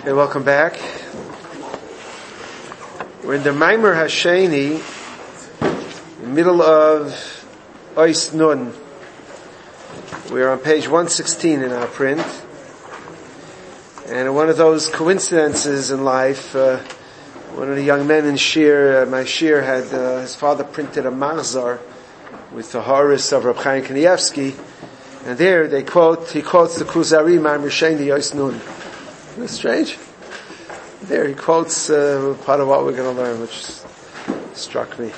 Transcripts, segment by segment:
Okay, welcome back. We're in the Maimer Hasheni, in the middle of Ois Nun. We're on page 116 in our print. And one of those coincidences in life, one of the young men in Shir, my Shir, had his father printed a Machzor with the Horus of Reb Chaim Kanievsky, and there he quotes the Kuzari Maimer Hasheni Ois Nun. Isn't that strange? There he quotes part of what we're going to learn, which struck me.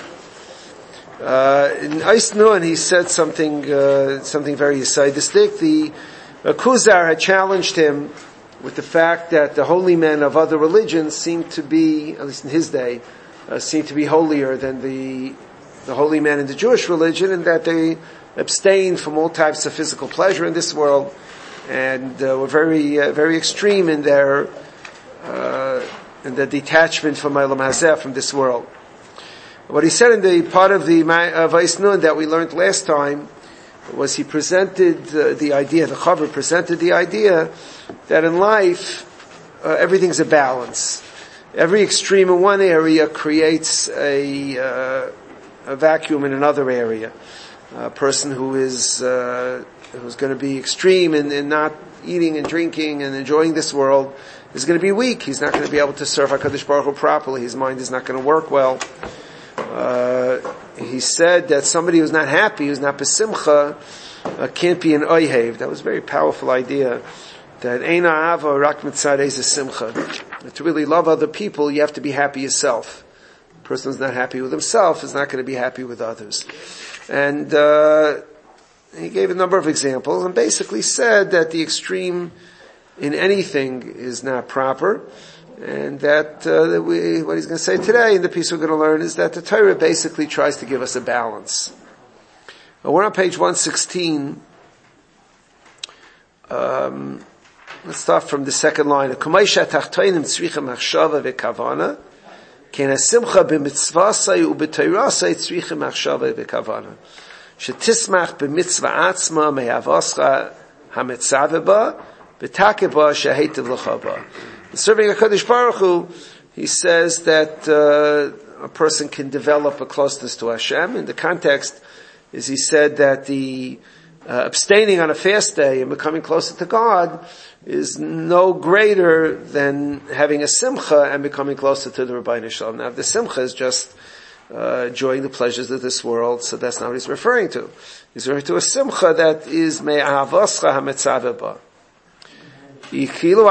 In Ois Nun, he said something very yisaidistic. The Kuzar had challenged him with the fact that the holy men of other religions seemed to be, at least in his day, seemed to be holier than the holy men in the Jewish religion, and that they abstained from all types of physical pleasure in this world, and were very, very extreme in their detachment from Olam Hazeh, from this world. What he said in the part of Ois Nun that we learned last time was he presented the idea, the Chaver presented the idea that in life everything's a balance. Every extreme in one area creates a vacuum in another area. A person who's going to be extreme in not eating and drinking and enjoying this world is going to be weak. He's not going to be able to serve HaKadosh Baruch Hu properly. His mind is not going to work well. He said that somebody who's not happy, who's not besimcha, can't be an oihev. That was a very powerful idea. That ein ahava rak mitzadei simcha. To really love other people, you have to be happy yourself. A person who's not happy with himself is not going to be happy with others. And he gave a number of examples and basically said that the extreme in anything is not proper, and that what he's going to say today in the piece we're going to learn is that the Torah basically tries to give us a balance. We're on page 116. Let's start from the second line. Kumaysha tachtoinim tzricha machshava vekavana, ken hasimcha b'mitzvasai u'b'toirasai tzricha machshava vekavana. Shetismach b'mitzvah atzma mehavascha hamitzaveh b'takeh ba shehetiv l'cha ba. Serving HaKadosh Baruch Hu, he says that a person can develop a closeness to Hashem. In the context is he said that the abstaining on a fast day and becoming closer to God is no greater than having a simcha and becoming closer to the Rebbeinu Shalom. Now, the simcha is just enjoying the pleasures of this world, so that's not what he's referring to. He's referring to a simcha that is me'ahavascha hamitzaveh ba. In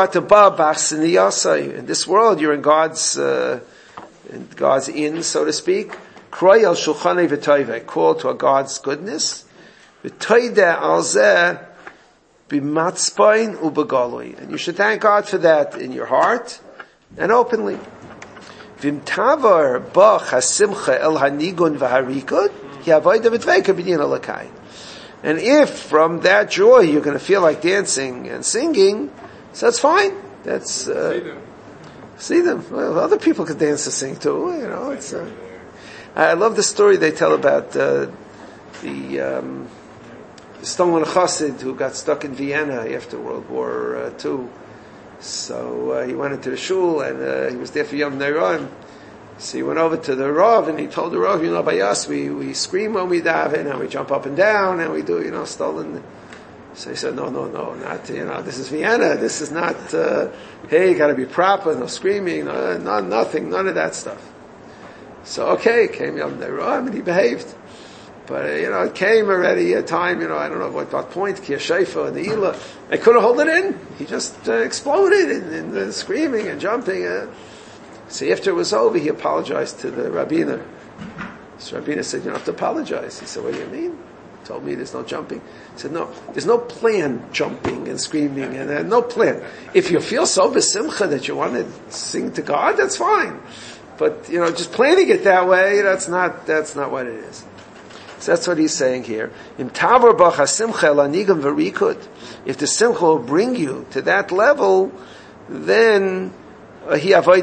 this world, you're in God's inn, so to speak. Call to a God's goodness. And you should thank God for that in your heart and openly. And if from that joy you're going to feel like dancing and singing, so that's fine. That's see them. Well, other people can dance and sing too. You know, it's. I love the story they tell about the Stolen Chassid who got stuck in Vienna after World War II. So he went into the shul and he was there for Yom Neiron. So he went over to the Rav and he told the Rav, by us we scream when we daven and we jump up and down and we do, stolen. So he said, no, not, this is Vienna. This is not, hey, you gotta be proper, no screaming, nothing, none of that stuff. So okay, came Yom Neiron and he behaved. But, it came already a time, I don't know what point, Kiyah Shaifa and the Ila. I couldn't hold it in. He just exploded in screaming and jumping. So after it was over, he apologized to the Rabbiner. So Rabbiner said, you don't have to apologize. He said, what do you mean? He told me there's no jumping. He said, no, there's no plan jumping and screaming and no plan. If you feel so besimcha that you want to sing to God, that's fine. But, just planning it that way, that's not what it is. So that's what he's saying here. If the simcha will bring you to that level, then the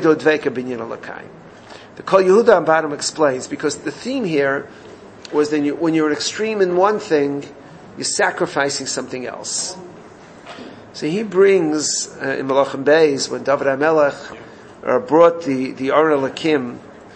Kol Yehuda on bottom explains, because the theme here was that when you're an extreme in one thing, you're sacrificing something else. So he brings, in Malachim Beis, when David HaMelech brought the Or Elokim,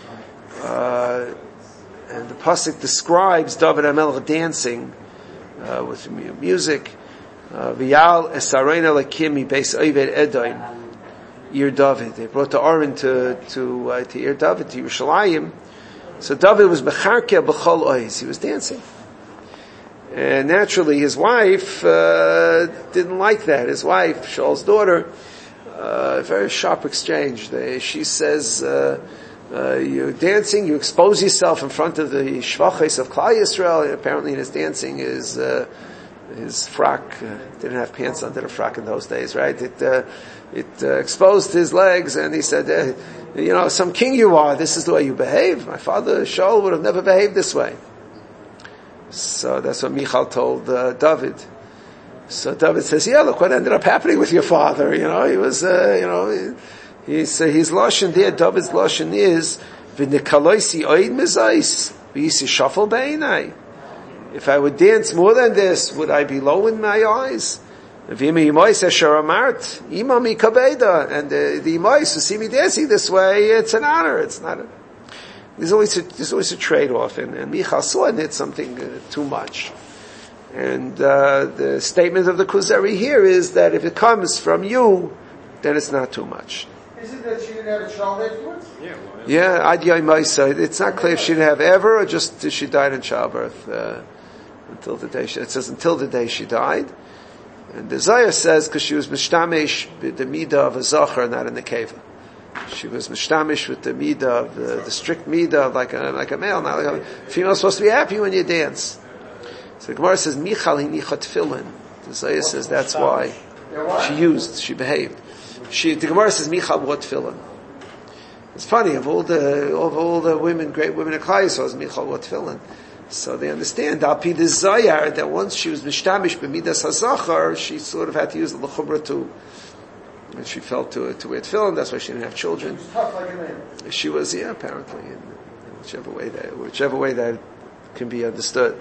and the pasuk describes David HaMelech dancing with music. V'yal esarein Elokim mibeis Oved Edom, Ir David. They brought the Aron to Ir David, to Yerushalayim. So David was becharkeh b'chol ois. He was dancing. And naturally, his wife didn't like that. His wife, Shaul's daughter, a very sharp exchange. She says, you're dancing, you expose yourself in front of the shvachos of Klal Yisrael. And apparently in his dancing, his frock didn't have pants under the frock in those days, right? It exposed his legs, and he said, some king you are, this is the way you behave. My father, Shaul, would have never behaved this way. So that's what Michal told David. So David says, yeah, look what ended up happening with your father. He was, he's Lashon there. David's Lashon is, v'nikaloisi oid mezais, v'yisi shafal beinai. If I would dance more than this, would I be low in my eyes? And the imais who see me dancing this way, it's an honor. It's not a... There's always a trade-off, and Michal saw in it something too much. And the statement of the Kuzari here is that if it comes from you, then it's not too much. Is it that she didn't have a child afterwards? Yeah, Ad Yaimaisa. It's not clear if she didn't have ever, or just she died in childbirth until the day. It says until the day she died. And the Zayah says because she was mishtamish the midah of a zachar, not in the keva. She was mishtamish with the midah of the strict midah of like a male. Now, like a female's supposed to be happy when you dance. So the Gemara says Michal hinicha tefillin. The Zayah says that's why she behaved. The Gemara says Michal wore tefillin. It's funny, of all the women, great women in Klal Yisrael, Michal wore tefillin. So they understand, Alpi the Zayar, that once she was mishtamish b'midas hazachar, she sort of had to use the l'chumra too. And she felt to wear tefillin, that's why she didn't have children. She was, apparently, in whichever way that can be understood.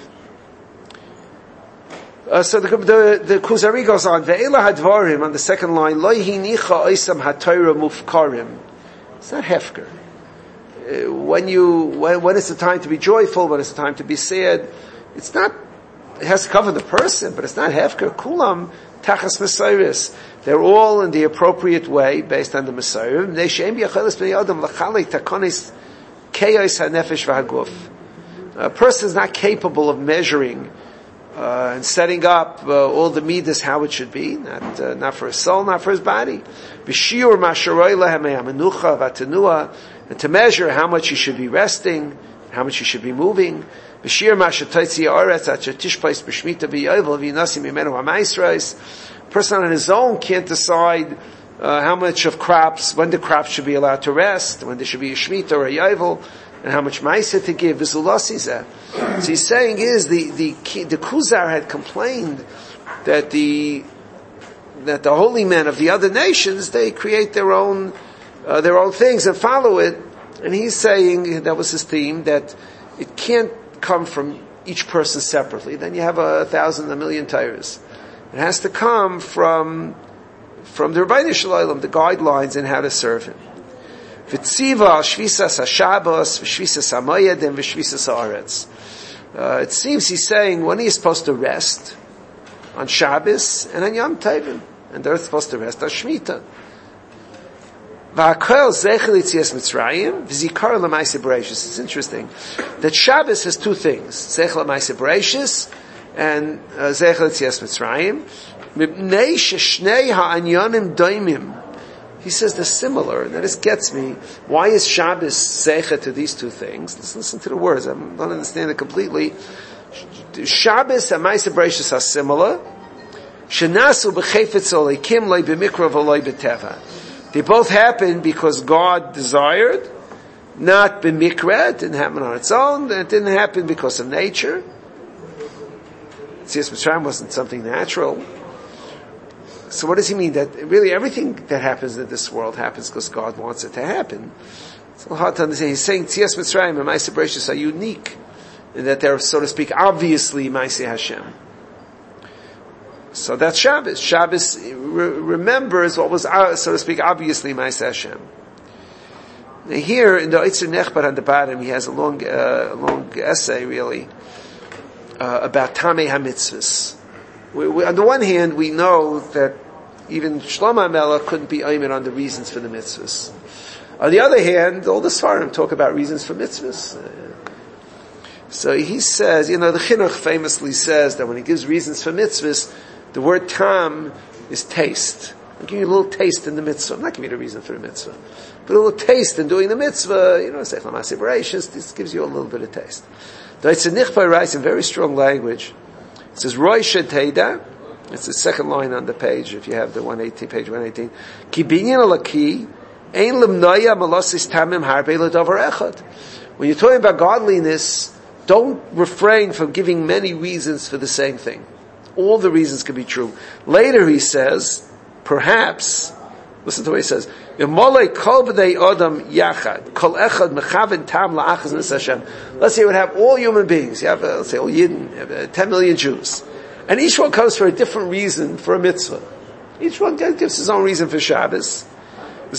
So the Kuzari goes on, Ve'ela hadvarim, on the second line, Lo hinicha oisam ha'torah mufkarim. It's not hefker. When it's the time to be joyful, when it's the time to be sad, it has to cover the person, but it's not hefker. Kulam tachas mesayris. They're all in the appropriate way, based on the Messiah. A person is not capable of measuring and setting up all the midas how it should be, not for his soul, not for his body. And to measure how much he should be resting, how much he should be moving. A person on his own can't decide how much of crops, when the crops should be allowed to rest, when there should be a shemitah or a yovel, and how much ma'aseh to give. So he's saying the Kuzar had complained that the holy men of the other nations, they create their own things and follow it. And he's saying, that was his theme, that it can't come from each person separately. Then you have 1,000, 1,000,000 Torahs. It has to come from the Rebbeinu Shalom, the guidelines in how to serve him. V'tziva shvisas haShabbos, v'shvisas haMoyedim, v'shvisas ha'aretz. It seems he's saying when he's supposed to rest on Shabbos and on Yom Tovim, and they're supposed to rest on Shemitah. It's interesting that Shabbos has two things: Zechel L'Maaseh Bereishis and Zechel L'Tzias Mitzrayim. Mipnei sheshnei ha'anyanim doimim. He says they're similar, and that just gets me. Why is Shabbos Zecha to these two things? Let's listen to the words. I don't understand it completely. Shabbos and Maaseh Bereishis are similar. Shenasu b'chefetz oleikim loy b'mikra v'loy b'teva. They both happened because God desired, not b'mikra. It didn't happen on its own. It didn't happen because of nature. Tzias Mitzrayim wasn't something natural. So what does he mean? That really everything that happens in this world happens because God wants it to happen. It's a little hard to understand. He's saying Tzias Mitzrayim and Maaseh Bereishis are unique in that they're, so to speak, obviously Maaseh Hashem. So that's Shabbos. Shabbos remembers what was, so to speak, obviously Ma'aseh Hashem. Now here in the Eitzer Nechbar on the bottom, he has a long essay really about Tamei HaMitzvahs. On the one hand, we know that even Shlomo HaMelech couldn't be aimed on the reasons for the mitzvahs. On the other hand, all the Sfarim talk about reasons for mitzvahs. So he says, the Chinuch famously says that when he gives reasons for mitzvahs, the word tam is taste. I'm giving you a little taste in the mitzvah. I'm not giving you the reason for the mitzvah. But a little taste in doing the mitzvah, Seif L'Maaseh Bereishis, this gives you a little bit of taste. The Eitzer Nechbar writes in very strong language. It says, Roy Sheteida, it's the second line on the page, if you have the 118, page 118. Ki binyan alaki, ein limnoya malosis tamim harbe l'davar echad. When you're talking about godliness, don't refrain from giving many reasons for the same thing. All the reasons can be true. Later he says, perhaps, listen to what he says, let's say you would have all human beings, you have, let's say all Yidden, you have 10 million Jews, and each one comes for a different reason for a mitzvah. Each one gives his own reason for Shabbos. And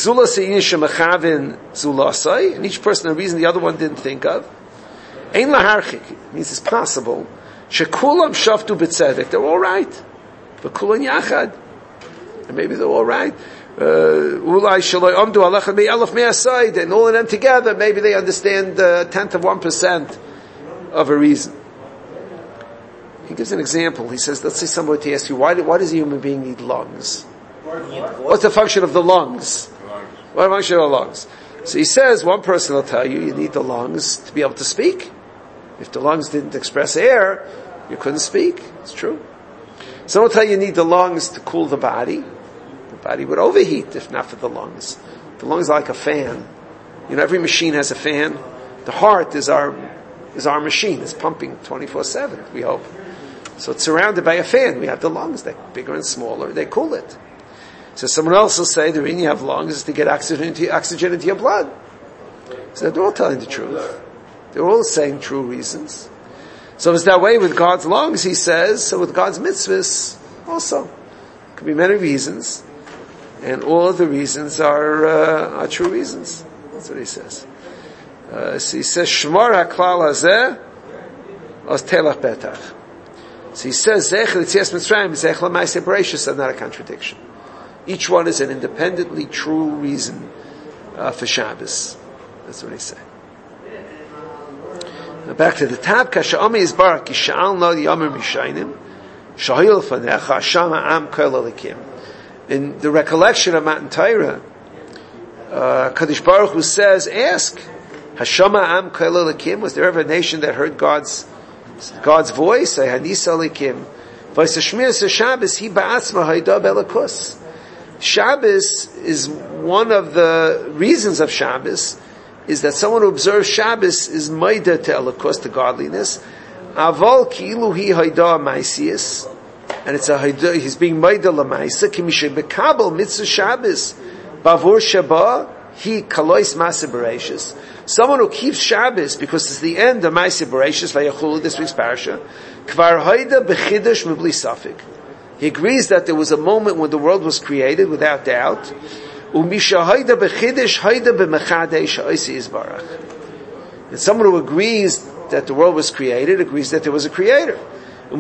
each person a reason the other one didn't think of. Ein laharchik, means it's possible. Shekulam shaftu b'tzedek, they're all right. But kulan yachad, and maybe they're all right. Ulai shaloi amdu alechad me'elef me'asayid, and all of them together, maybe they understand 1/10 of 1% of a reason. He gives an example. He says, let's say somebody to ask you, why does a human being need lungs? What's the function of the lungs? What's the function of the lungs? So he says, one person will tell you need the lungs to be able to speak. If the lungs didn't express air, you couldn't speak. It's true. Someone will tell you need the lungs to cool the body. The body would overheat if not for the lungs. The lungs are like a fan. Every machine has a fan. The heart is our machine. It's pumping 24/7, we hope. So it's surrounded by a fan. We have the lungs. They're bigger and smaller. They cool it. So someone else will say the reason you have lungs is to get oxygen into your blood. So they're all telling the truth. They're all saying true reasons. So it's that way with God's lungs, he says, so with God's mitzvahs also. Could be many reasons. And all of the reasons are true reasons. That's what he says. So he says, Shmar HaKlal Hazeh, Os Telach Betach. So he says, Zech L'Tzias Mitzrayim, Zech L'Maaseh Bereishis, are not a contradiction. Each one is an independently true reason for Shabbos. That's what he said. Now back to the top. Kasha Omi Yisbarach Kisha'al No Yomer Mishaynim Shahil Fanecha Shama Am Kol Elikim. In the recollection of Matan Torah, Kadosh Baruch Hu says, ask, Hashama Am Kol Elikim, was there ever a nation that heard God's voice? Hanisa Elikim. V'Yisashmir Shabbos Hi Ba'atzma Hayda Belakus. Shabbos is one of the reasons of Shabbos is that someone who observes Shabbos is maida to Elokus, to godliness. Aval ki'ilu hi haida ma'asiyas, and it's a haida, he's being maida la'ma'isa, ki mishe bekabel mitzvah Shabbos, bavur shaba, hi kalois ma'aseh bereishis. Someone who keeps Shabbos because it's the end of ma'aseh bereishis, vayachulu, this week's parasha, kvar haida bechidush mibli safik. He agrees that there was a moment when the world was created, without doubt. And someone who agrees that the world was created, agrees that there was a creator. The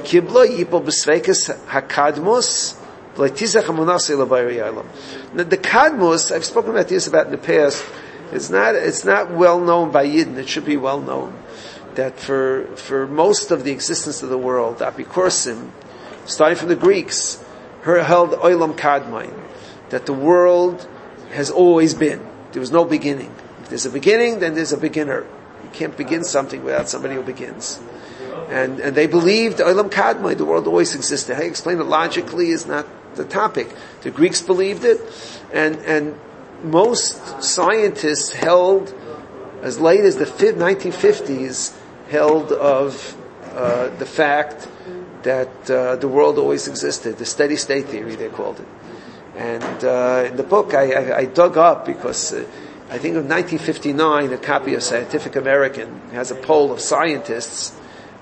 kadmus, I've spoken about this in the past, it's not well known by Yidden, it should be well known, that for most of the existence of the world, Apikorsim, starting from the Greeks, held Olam Kadmain, that the world has always been. There was no beginning. If there's a beginning, then there's a beginner. You can't begin something without somebody who begins. And they believed Olam Kadmai, the world always existed. How you explain it logically is not the topic. The Greeks believed it, and most scientists held, as late as the 1950s, held of the fact that the world always existed. The steady state theory, they called it. And in the book, I dug up because I think in 1959, a copy of Scientific American has a poll of scientists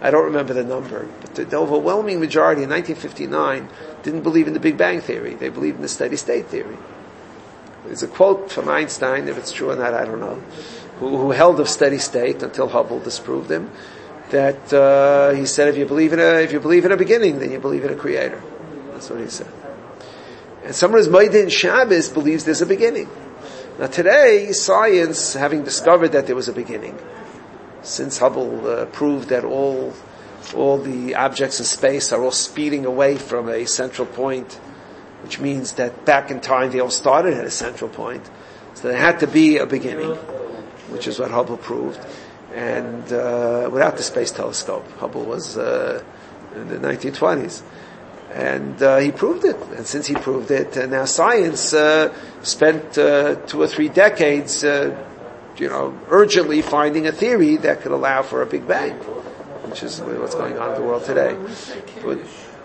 I don't remember the number, but the overwhelming majority in 1959 didn't believe in the Big Bang theory. They believed in the steady state theory. There's a quote from Einstein, if it's true or not, I don't know, who held of steady state until Hubble disproved him, that he said, if you believe in a beginning, then you believe in a creator. That's what he said. And someone who's Moed in Shabbos believes there's a beginning. Now today, science, having discovered that there was a beginning, since Hubble proved that all the objects in space are all speeding away from a central point, which means that back in time they all started at a central point. So there had to be a beginning, which is what Hubble proved. And without the space telescope, Hubble was in the 1920s. And he proved it. And since he proved it, now science spent 2 or 3 decades urgently finding a theory that could allow for a Big Bang, which is what's going on in the world today. But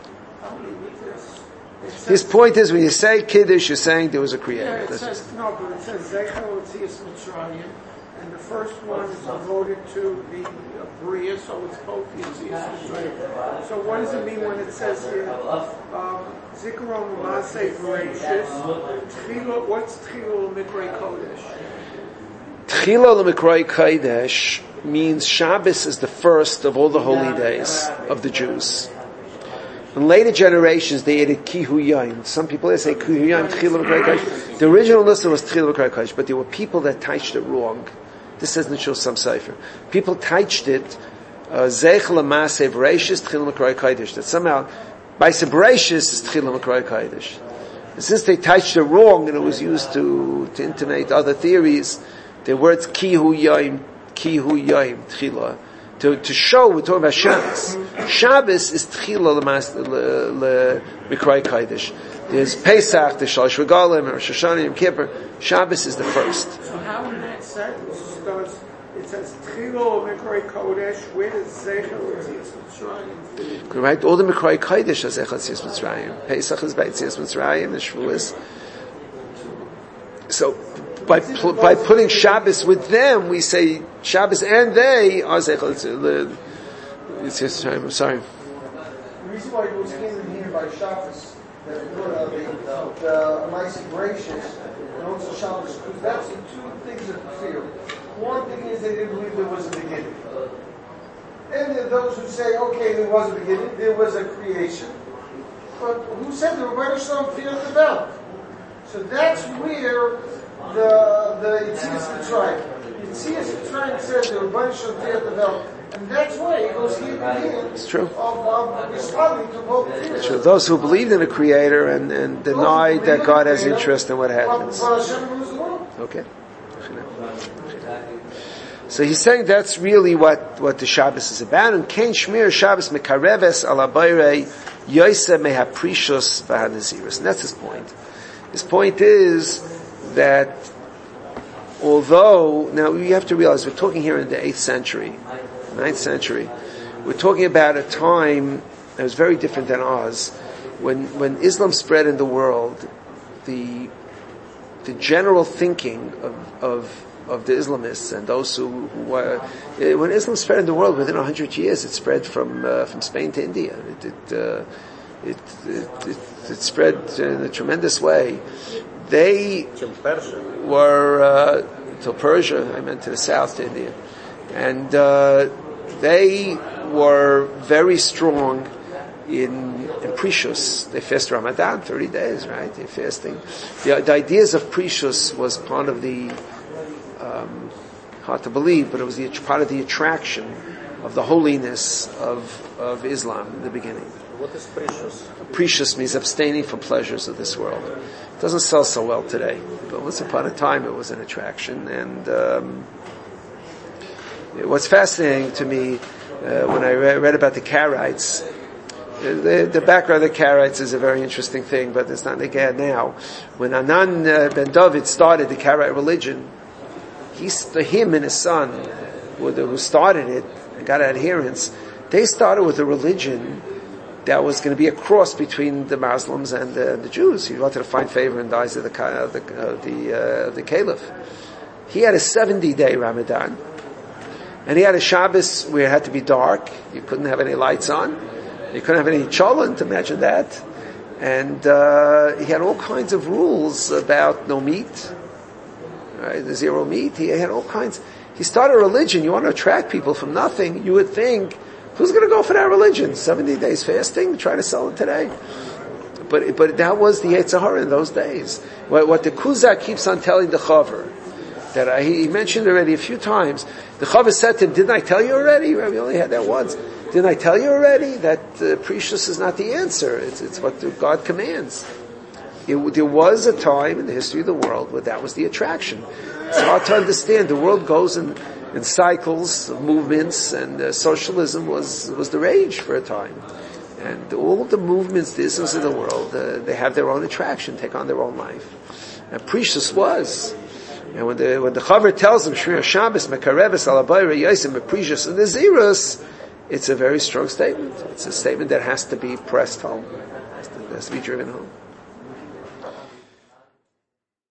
his point is, when you say Kiddush, you're saying there was a creator. Yeah, it says Zeichel Yetzias Mitzrayim, and the first one is devoted to the Bria, so it's both Yetzias Mitzrayim. So what does it mean when it says here, Zikaron L'Maseh Bereshis, what's Tchilo L'Mikrei Kodesh? Tchilo L'Mikrei Kodesh means Shabbos is the first of all the holy days of the Jews. In later generations, they added Kihu Yom. Some people say Kihu Yom, Tchilo L'Mikrei Kodesh. The original list was Tchilo L'Mikrei Kodesh, but there were people that touched it wrong. This says in the Shul Sam Sefer. People touched it, Zeichel L'Maseh Bereshis, Tchilo L'Mikrei Kodesh. That somehow, by Bereshis is Tchilo L'Mikrei Kodesh. And since they touched it wrong, and it was used to intimate other theories, the words Kihu Yom, Tchila, to show we're talking about Shabbos. Shabbos is Tchila L'Mikrei Kodesh. There's Pesach, there's Shalosh Regalim, Rosh Hashanah, Yom Kippur. Shabbos is the first. So how in that sentence does it says Tchila L'Mikrei Kodesh? Where does Zeichel Yetzias Mitzrayim? Right, all the Mikrei Kodesh are Zeichel Yetzias Mitzrayim. Pesach is Yetzias Mitzrayim, the Shavuos. So by putting Shabbos with them, we say Shabbos and they are Zeichel Yetzias Mitzrayim. I'm sorry. The reason why it was given here by Shabbos, the Maaseh Bereshis, and also Shabbos, because that's the 2 things that are clear. One thing is they didn't believe there was a beginning. And there are those who say, okay, there was a beginning, there was a creation. But who said the Rebbeinu Shalom feared the belt? So that's where the Yetzias Mitzrayim. Yetzias Mitzrayim says the Rebbeinu Shalom feared the belt. And that's why it goes here and here. It's true. Of responding to both theories. It's true. Those who believed in a creator and denied that God has interest in what happens. Okay. So he's saying that's really what the Shabbos is about. And Kain Shmir Shabbos Mekareves Ala Bayrei Yoseh Mehaprishus V'Hanazirus. And that's his point. His point is that although, now you have to realize we're talking here in the 8th century, 9th century. We're talking about a time that was very different than ours. When Islam spread in the world, the general thinking of the Islamists and those who were, when Islam spread in the world within 100 years, it spread from Spain to India. It spread in a tremendous way. They were to Persia. I meant to the south, to India, and they were very strong in Prishus. They fast Ramadan, 30 days, right? They're fasting. The ideas of Prishus was part of the hard to believe, but it was part of the attraction of the holiness of Islam in the beginning. What is Prishus? Prishus means abstaining from pleasures of this world. It doesn't sell so well today, but once upon a time it was an attraction. And what's fascinating to me when I read about the Karaites, the background of the Karaites is a very interesting thing, but it's not Negad now. When Anan ben David started the Karaite religion, him and his son, who started it and got adherents, they started with a religion that was going to be a cross between the Muslims and the Jews. He wanted to find favor in the eyes of the Caliph. He had a 70-day Ramadan, And he had a Shabbos where it had to be dark. You couldn't have any lights on. You couldn't have any cholent, imagine that. And he had all kinds of rules about no meat, right? The zero meat. He had all kinds. He started a religion. You want to attract people from nothing. You would think, who's going to go for that religion? 70 days fasting? Try to sell it today. But that was the Yetzer Hara in those days. What the Kuzak keeps on telling the Chaver, that he mentioned already a few times, the Chaver said to him, didn't I tell you already? We only had that once. Didn't I tell you already that Precious is not the answer? It's what God commands. There was a time in the history of the world where that was the attraction. It's hard to understand. The world goes in cycles of movements, and socialism was the rage for a time. And all of the movements, the isms of the world, they have their own attraction, take on their own life. And Precious was. And when the Chaver tells him, Shmir Shabbos, Mekareves, Alabayra, Yaisim, Precious, and the Zerus, it's a very strong statement. It's a statement that has to be pressed home. It has to be driven home.